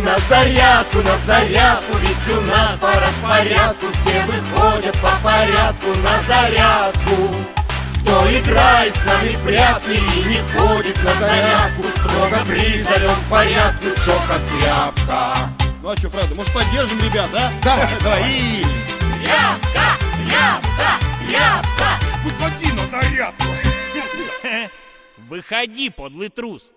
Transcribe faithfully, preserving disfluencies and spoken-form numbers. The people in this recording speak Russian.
на зарядку, на зарядку, ведь у нас по распорядку все выходят по порядку на зарядку. Кто играет с нами в прятки и не ходит на зарядку, строго призовем к порядку, чё как тряпка. Ну а что, правда, может поддержим ребят, а? Да, давай. Тряпка, тряпка, тряпка. Выходи на зарядку. Выходи, подлый трус.